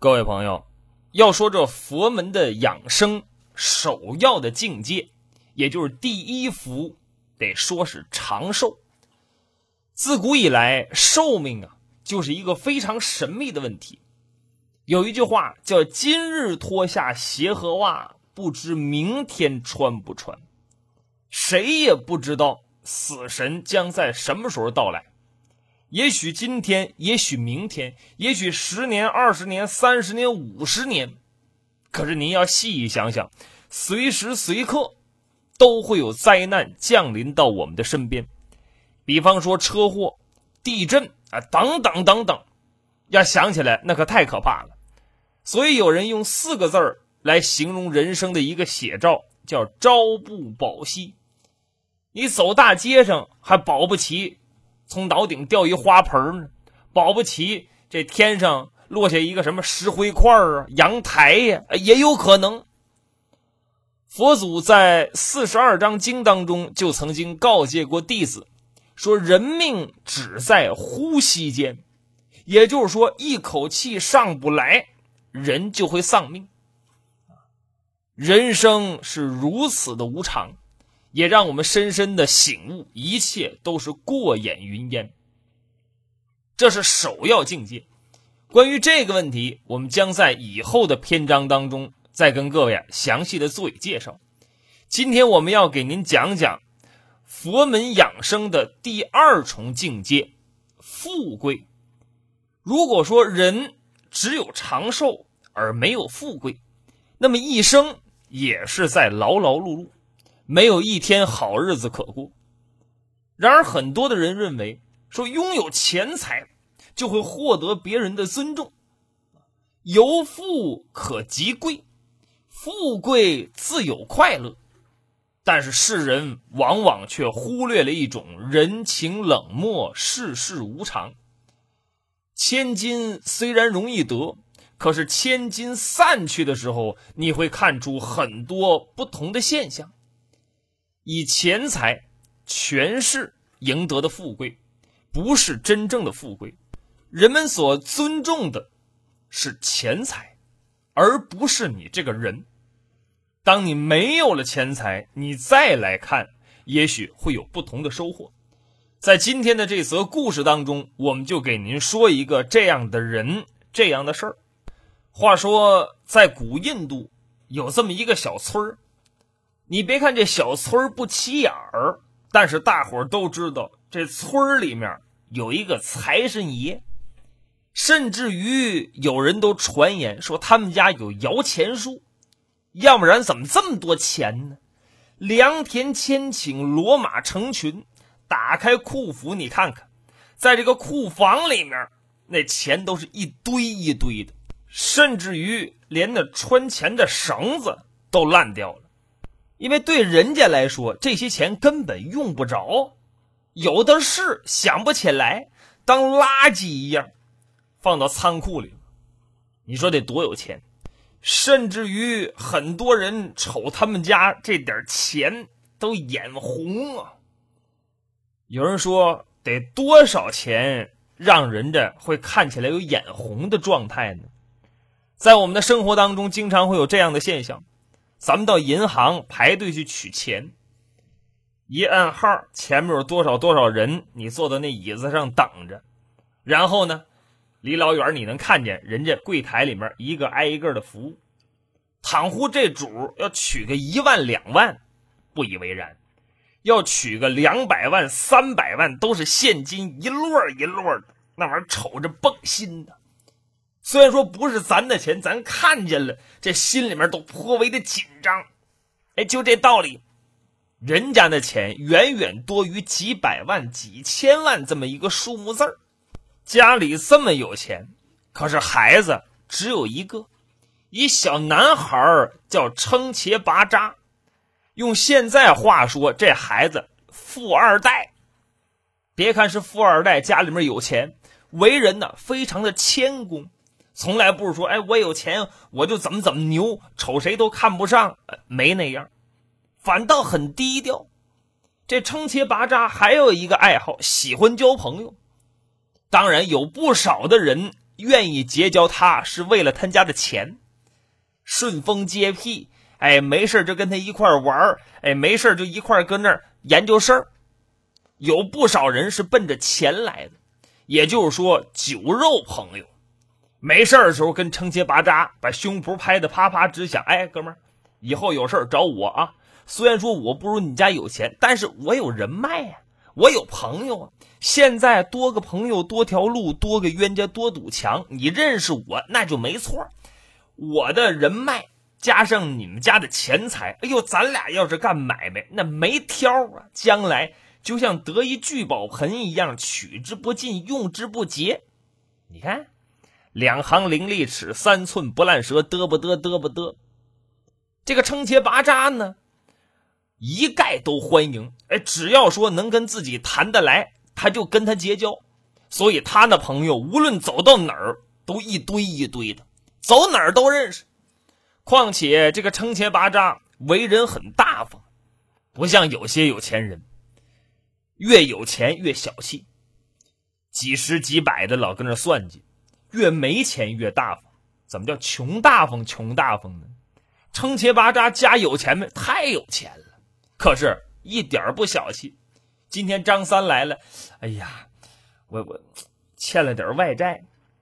各位朋友，要说这佛门的养生首要的境界，也就是第一福，得说是长寿。自古以来，寿命就是一个非常神秘的问题。有一句话叫今日脱下鞋和袜，不知明天穿不穿。谁也不知道死神将在什么时候到来，也许今天，也许明天，也许10年、20年、30年、50年。可是您要细一想想，随时随刻都会有灾难降临到我们的身边，比方说车祸、地震等等等等，要想起来那可太可怕了。所以有人用4个字来形容人生的一个写照，叫朝不保夕。你走大街上还保不齐从脑顶掉一花盆呢，保不齐这天上落下一个什么石灰块阳台也有可能。佛祖在42章经当中就曾经告诫过弟子，说人命只在呼吸间，也就是说一口气上不来，人就会丧命。人生是如此的无常，也让我们深深的醒悟，一切都是过眼云烟。这是首要境界。关于这个问题，我们将在以后的篇章当中再跟各位详细的做以介绍。今天我们要给您讲讲佛门养生的第2重境界，富贵。如果说人只有长寿而没有富贵，那么一生也是在劳劳碌碌，没有一天好日子可过。然而很多的人认为说拥有钱财就会获得别人的尊重，由富可及贵，富贵自有快乐。但是世人往往却忽略了一种人情冷漠，世事无常。千金虽然容易得，可是千金散去的时候，你会看出很多不同的现象。以钱财、权势赢得的富贵，不是真正的富贵。人们所尊重的是钱财，而不是你这个人。当你没有了钱财，你再来看，也许会有不同的收获。在今天的这则故事当中，我们就给您说一个这样的人，这样的事儿。话说在古印度有这么一个小村，你别看这小村不起眼儿，但是大伙儿都知道这村里面有一个财神爷，甚至于有人都传言说他们家有摇钱树，要不然怎么这么多钱呢？良田千顷，骡马成群，打开库府你看看，在这个库房里面那钱都是一堆一堆的，甚至于连那穿钱的绳子都烂掉了。因为对人家来说这些钱根本用不着，有的是想不起来，当垃圾一样放到仓库里。你说得多有钱？甚至于很多人瞅他们家这点钱都眼红啊。有人说得多少钱让人家会看起来有眼红的状态呢？在我们的生活当中经常会有这样的现象，咱们到银行排队去取钱，一按号，前面有多少多少人，你坐在那椅子上等着，然后呢离老远你能看见人家柜台里面一个挨一个的服务。倘乎这主要取个1万2万不以为然，要取个200万300万都是现金，一摞一摞的，那玩意儿瞅着蹦心的。虽然说不是咱的钱，咱看见了这心里面都颇为的紧张。就这道理，人家的钱远远多于几百万几千万这么一个数目字儿。家里这么有钱，可是孩子只有一个，一小男孩叫撑茄拔扎。用现在话说，这孩子富二代。别看是富二代，家里面有钱，为人呢非常的谦恭，从来不是说我有钱我就怎么牛，瞅谁都看不上，没那样，反倒很低调。这撑茄拔扎还有一个爱好，喜欢交朋友。当然有不少的人愿意结交他是为了他家的钱，顺风接屁，没事就跟他一块玩，没事就一块搁那儿研究事儿。有不少人是奔着钱来的，也就是说酒肉朋友。没事的时候跟撑切巴扎，把胸脯拍得啪啪直响。哥们儿，以后有事找我啊！虽然说我不如你家有钱，但是我有人脉呀，我有朋友啊。现在多个朋友多条路，多个冤家多堵墙。你认识我那就没错，我的人脉加上你们家的钱财，咱俩要是干买卖那没挑啊，将来就像得一聚宝盆一样，取之不尽，用之不竭。你看2行伶俐齿，3寸不烂舌，嘚不嘚嘚不嘚。这个撑切巴扎呢，一概都欢迎，只要说能跟自己谈得来，他就跟他结交。所以他的朋友无论走到哪儿都一堆一堆的，走哪儿都认识。况且这个撑切巴扎为人很大方，不像有些有钱人越有钱越小气，几十几百的老跟那算计，越没钱越大方。怎么叫穷大方穷大方呢？撑切巴扎家有钱没？太有钱了，可是一点不小气。今天张三来了，我欠了点外债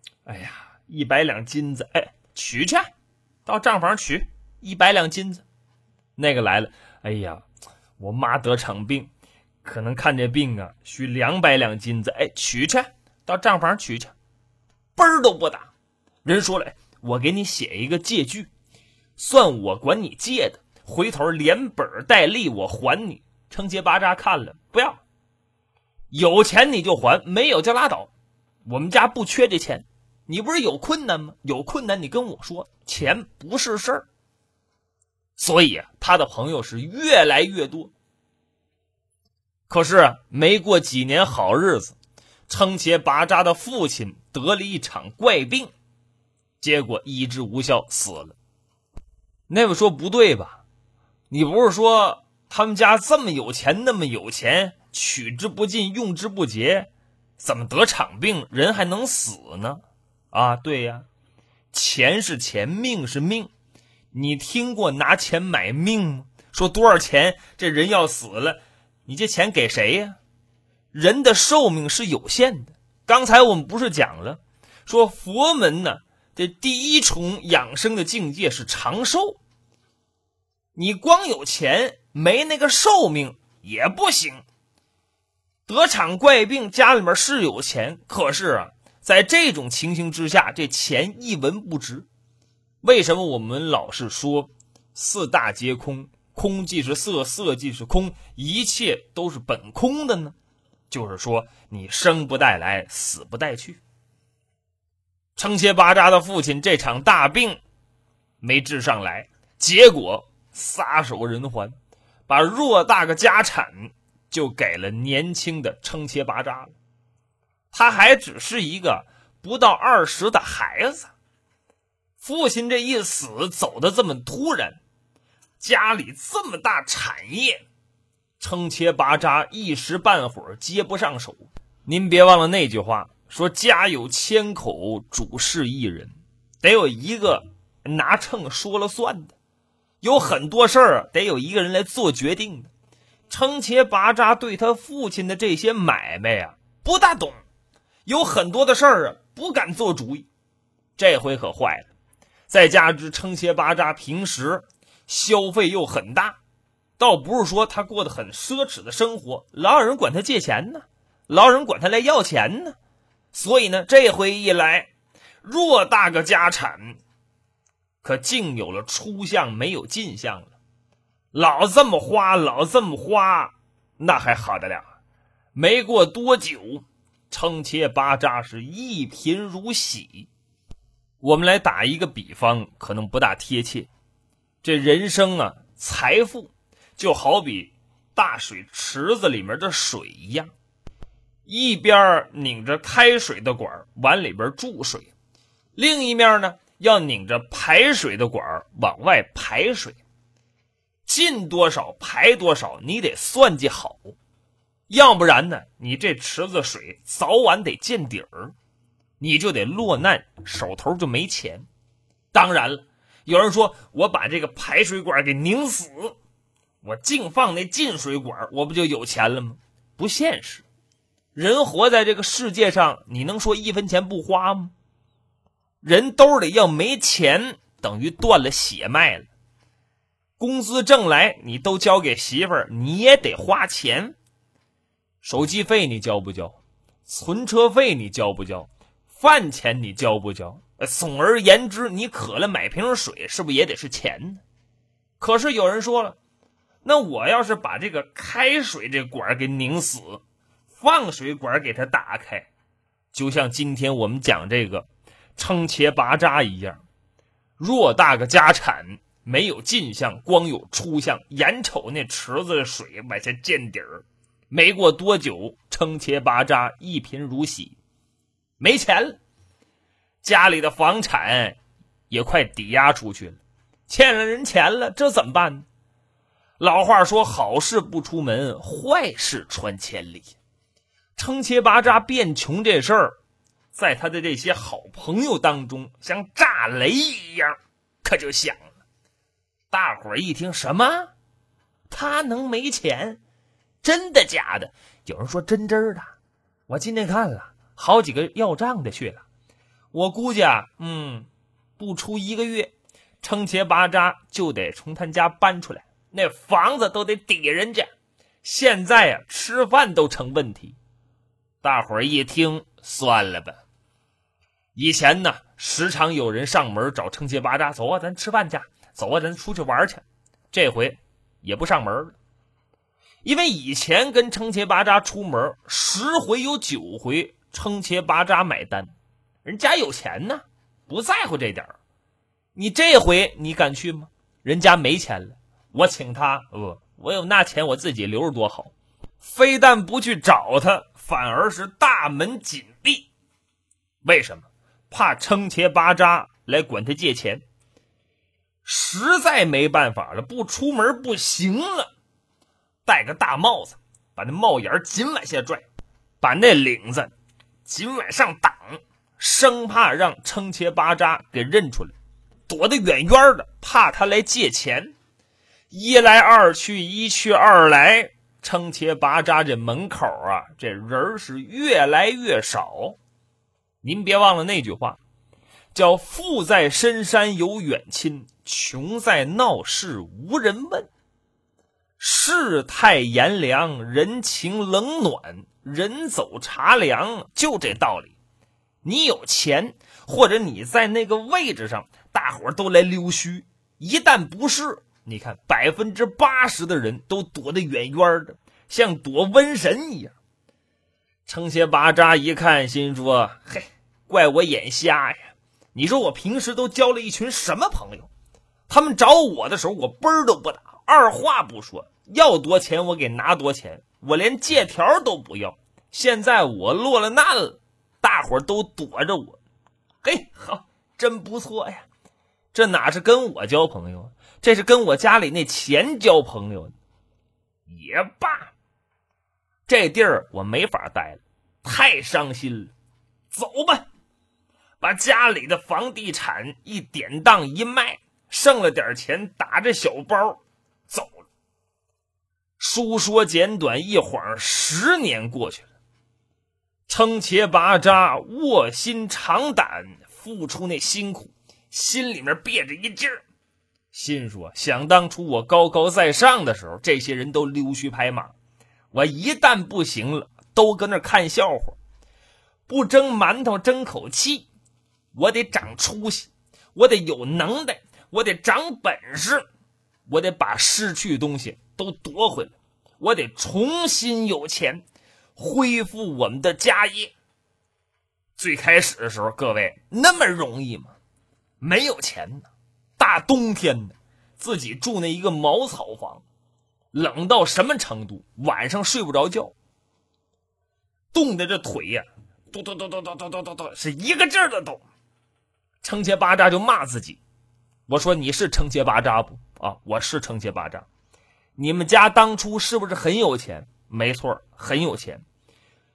，100两金子，取去，到账房取100两金子。那个来了，我妈得场病，可能看这病啊需200两金子，取去，到账房取去，奔儿都不打。人说了，我给你写一个借据，算我管你借的，回头连本带利我还你。撑切巴扎看了，不要，有钱你就还，没有就拉倒，我们家不缺这钱。你不是有困难吗？有困难你跟我说，钱不是事儿。所以他的朋友是越来越多。可是没过几年好日子，撑切巴扎的父亲得了一场怪病，结果医治无效死了。那位说不对吧，你不是说他们家这么有钱那么有钱，取之不尽用之不竭，怎么得场病人还能死呢？对呀，钱是钱，命是命。你听过拿钱买命吗？说多少钱这人要死了，你这钱给谁呀？人的寿命是有限的。刚才我们不是讲了，说佛门呢，这第一重养生的境界是长寿。你光有钱没那个寿命也不行。得场怪病，家里面是有钱，可是在这种情形之下，这钱一文不值。为什么我们老是说四大皆空，空即是色，色即是空，一切都是本空的呢？就是说你生不带来，死不带去。撑切巴扎的父亲这场大病没治上来，结果撒手人寰，把偌大个家产就给了年轻的撑切巴扎了。他还只是一个不到20的孩子，父亲这一死走得这么突然，家里这么大产业，撑切巴扎一时半会儿接不上手。您别忘了那句话，说家有千口，主事一人，得有一个拿秤说了算的。有很多事儿得有一个人来做决定的。撑切巴扎对他父亲的这些买卖不大懂，有很多的事儿不敢做主意。这回可坏了，再加之撑切巴扎平时消费又很大，倒不是说他过得很奢侈的生活，老有人管他借钱呢，老有人管他来要钱呢。所以呢，这回一来，偌大个家产可竟有了出相没有进相了。老这么花，那还好得了。没过多久，撑切巴扎是一贫如洗。我们来打一个比方，可能不大贴切。这人生财富就好比大水池子里面的水一样，一边拧着开水的管往里边注水，另一面呢要拧着排水的管往外排水。进多少排多少，你得算计好，要不然呢，你这池子水早晚得见底儿。 你就得落难，手头就没钱。当然了，有人说我把这个排水管给拧死，我净放那进水管，我不就有钱了吗？不现实。人活在这个世界上，你能说1分钱不花吗？人兜里要没钱，等于断了血脉了。工资挣来，你都交给媳妇儿，你也得花钱。手机费你交不交？存车费你交不交？饭钱你交不交？总而言之，你渴了买瓶水，是不是也得是钱呢？可是有人说了，那我要是把这个开水这管给拧死，放水管给它打开，就像今天我们讲这个撑茄拔渣一样，偌大个家产，没有进项，光有出项，眼瞅那池子的水往下见底儿，没过多久，撑茄拔渣，一贫如洗，没钱了。家里的房产也快抵押出去了，欠了人钱了，这怎么办呢？老话说，好事不出门，坏事传千里。撑茄拔渣变穷这事儿，在他的这些好朋友当中像炸雷一样可就响了。大伙儿一听，什么？他能没钱？真的假的？有人说真的，我今天看了好几个要账的去了，我估计不出1个月，撑茄拔渣就得从他家搬出来，那房子都得抵人家，现在吃饭都成问题。大伙儿一听，算了吧。以前呢，时常有人上门找撑茄拔渣，走啊，咱吃饭去，走啊，咱出去玩去。这回也不上门了，因为以前跟撑茄拔渣出门10回有9回撑茄拔渣买单，人家有钱呢，不在乎这点儿。你这回你敢去吗？人家没钱了，我请他，我有那钱我自己留着多好。非但不去找他，反而是大门紧闭。为什么？怕撑茄拔渣来管他借钱。实在没办法了，不出门不行了，戴个大帽子，把那帽檐紧往下拽，把那领子紧往上挡，生怕让撑茄拔渣给认出来，躲得远远的，怕他来借钱。一来二去，一去二来，撑茄拔渣这门口这人是越来越少。您别忘了那句话，叫富在深山有远亲，穷在闹市无人问。世态炎凉，人情冷暖，人走茶凉，就这道理。你有钱，或者你在那个位置上，大伙都来溜须，一旦不是，你看80%的人都躲得远远的，像躲瘟神一样。撑茄拔渣一看，心说，嘿，怪我眼瞎呀。你说我平时都交了一群什么朋友，他们找我的时候我奔儿都不打，二话不说，要多钱我给拿多钱，我连借条都不要。现在我落了难了，大伙都躲着我。嘿，好，真不错呀。这哪是跟我交朋友，这是跟我家里那钱交朋友。也罢，这地儿我没法待了，太伤心了。走吧，把家里的房地产一典当一卖，剩了点钱，打着小包走了。书说简短，一晃10年过去了。撑茄拔渣卧薪尝胆，付出那辛苦，心里面憋着一劲儿，心说想当初我高高在上的时候，这些人都溜须拍马，我一旦不行了，都搁那看笑话。不争馒头争口气，我得长出息，我得有能耐，我得长本事，我得把失去的东西都夺回来，我得重新有钱，恢复我们的家业。最开始的时候，各位那么容易吗？没有钱呢，大冬天的，自己住那一个茅草房，冷到什么程度？晚上睡不着觉，冻得这腿呀，嘟嘟嘟嘟嘟嘟嘟嘟嘟，是一个劲儿的抖。撑茄拔渣就骂自己，我说你是撑茄拔渣不？我是撑茄拔渣。你们家当初是不是很有钱？没错，很有钱。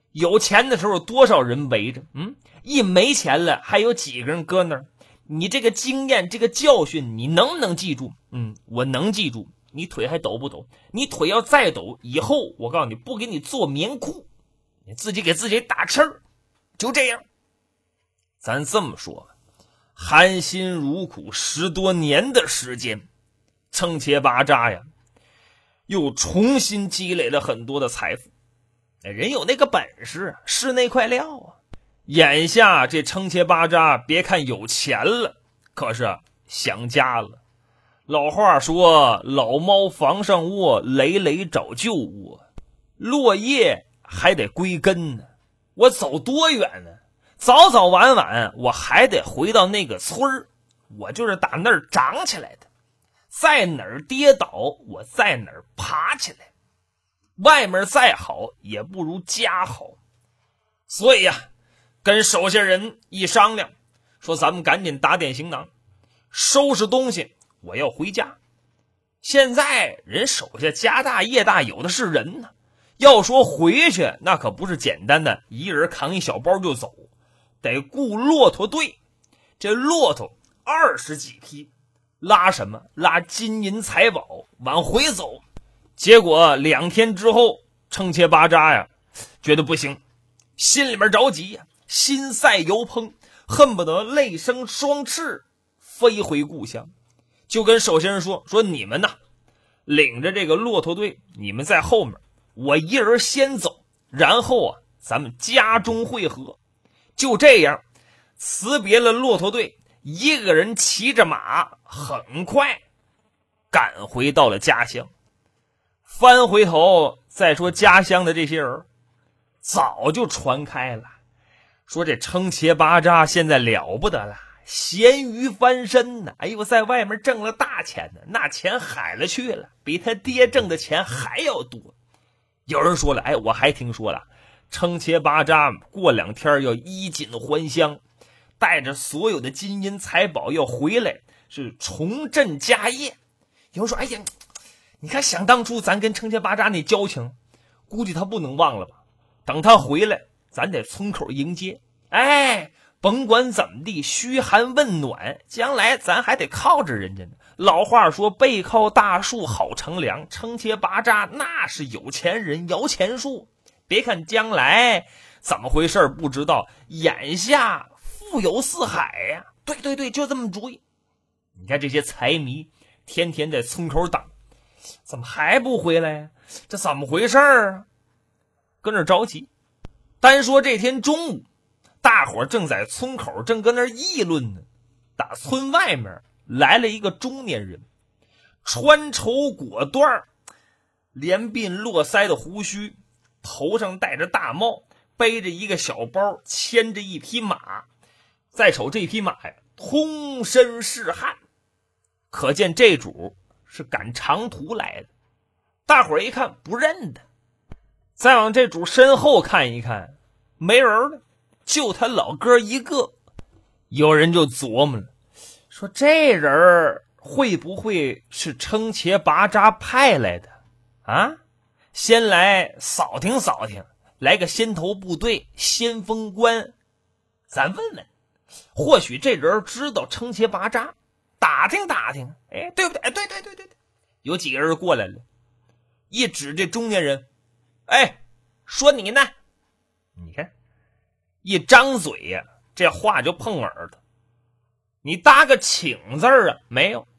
有钱的时候多少人围着，一没钱了还有几个人搁那儿。你这个经验，这个教训，你能不能记住？我能记住。你腿还抖不抖？你腿要再抖，以后我告诉你，不给你做棉裤，你自己给自己打气儿。就这样，咱这么说，含辛茹苦10多年的时间，撑切巴扎呀，又重新积累了很多的财富。人有那个本事，是那块料啊。眼下这撑切巴扎，别看有钱了，可是想家了。老话说，老猫房上卧，累累找旧窝，落叶还得归根呢。我走多远呢？早早晚晚我还得回到那个村儿，我就是打那儿长起来的，在哪儿跌倒我在哪儿爬起来。外面再好也不如家好。所以呀，跟手下人一商量，说咱们赶紧打点行囊，收拾东西，我要回家。现在人手下家大业大，有的是人呢。要说回去，那可不是简单的一人扛一小包就走，得雇骆驼队。这骆驼20几匹，拉什么？拉金银财宝往回走。结果2天之后，撑切巴扎呀，觉得不行，心里面着急呀，心赛犹怦，恨不得泪生双翅，飞回故乡。就跟手下人说你们呐，领着这个骆驼队，你们在后面，我一人先走，然后咱们家中会合。就这样，辞别了骆驼队，一个人骑着马，很快赶回到了家乡。翻回头再说家乡的这些人，早就传开了，说这撑切巴扎现在了不得了，咸鱼翻身呢。哎呦，在外面挣了大钱呢，那钱海了去了，比他爹挣的钱还要多。有人说了，我还听说了，撑切巴扎过2天要衣锦还乡，带着所有的金银财宝要回来，是重振家业。有人说，你看想当初咱跟撑切巴扎那交情，估计他不能忘了吧。等他回来，咱得村口迎接。甭管怎么地，嘘寒问暖，将来咱还得靠着人家呢。老话说，背靠大树好乘凉，撑切巴扎那是有钱人，摇钱树。别看将来怎么回事不知道，眼下富有四海呀。对，就这么主意。你看这些财迷天天在村口等，怎么还不回来呀？这怎么回事啊？跟那着急。单说这天中午，大伙正在村口正跟那议论呢，打村外面来了一个中年人，穿绸裹缎，连鬓络腮的胡须，头上戴着大帽，背着一个小包，牵着一匹马。再瞅这匹马呀，通身是汗，可见这主是赶长途来的。大伙一看不认得，再往这主身后看一看，没人了，就他老哥一个。有人就琢磨了，说这人会不会是撑切巴扎派来的啊？先来扫听扫听，来个先头部队，先锋官。咱问问，或许这人知道撑切巴扎，打听打听。对不对？对。有几个人过来了，一指这中年人，说你呢。你看一张嘴呀，这话就碰耳朵。你搭个请字啊？没有。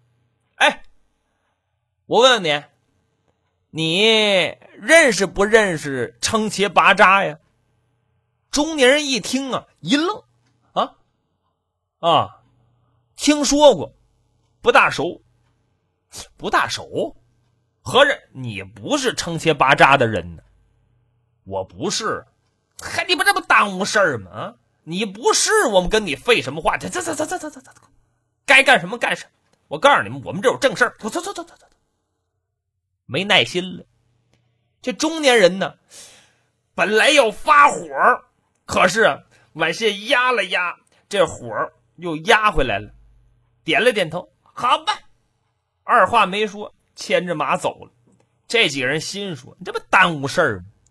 我问问你，你认识不认识撑切巴扎呀？中年人一听啊，一愣，听说过，不大熟。合着你不是撑切巴扎的人呢？我不是。你不这不耽误事儿吗？你不是，我们跟你废什么话？走，该干什么干什么。我告诉你们，我们这有正事儿。走。没耐心了。这中年人呢，本来要发火，可是往下压了压，这火又压回来了，点了点头，好吧，二话没说，牵着马走了。这几个人心说，你这不耽误事儿吗？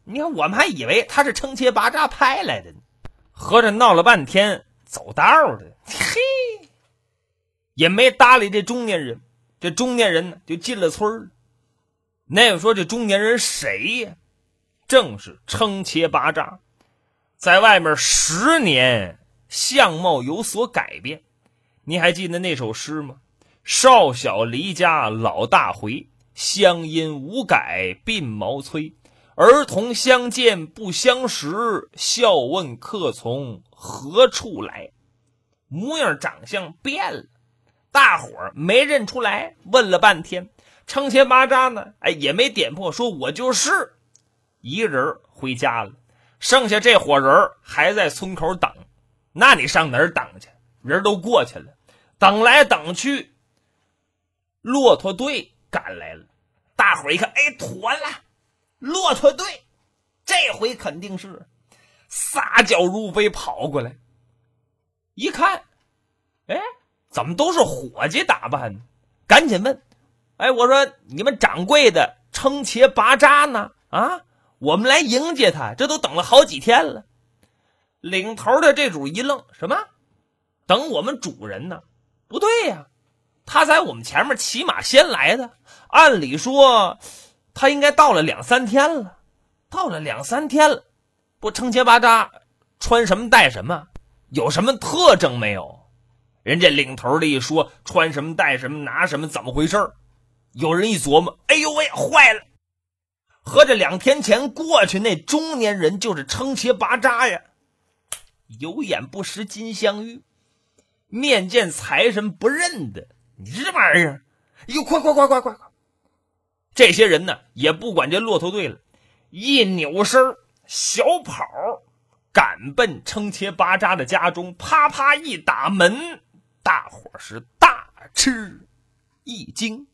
你看我们还以为他是称切巴扎派来的呢，合着闹了半天走道的，嘿，也没搭理这中年人。这中年人呢就进了村了。那说这中年人谁呀？正是称切巴扎。在外面10年，相貌有所改变。你还记得那首诗吗？少小离家老大回，乡音无改鬓毛衰。儿童相见不相识，笑问客从何处来。模样长相变了，大伙儿没认出来，问了半天，称切巴扎呢，也没点破，说我就是。一个人回家了，剩下这伙人还在村口等。那你上哪儿等去？人都过去了，等来等去，骆驼队赶来了。大伙儿一看，妥了，骆驼队这回肯定是撒脚如飞跑过来。一看，怎么都是伙计打扮呢？赶紧问，我说你们掌柜的称切巴扎呢？啊，我们来迎接他，这都等了好几天了。领头的这主一愣，什么？等我们主人呢？不对呀，他在我们前面骑马先来的，按理说他应该到了2-3天了。到了2-3天了，不称切巴扎穿什么戴什么，有什么特征没有？人家领头的一说穿什么戴什么拿什么怎么回事？有人一琢磨，哎呦喂，坏了，合着2天前过去那中年人就是称切巴扎呀。有眼不识金镶玉，面见财神不认得，你这玩意儿，哟，快！这些人呢也不管这骆驼队了，一扭身小跑赶奔称切巴扎的家中，啪啪一打门，大伙是大吃一惊。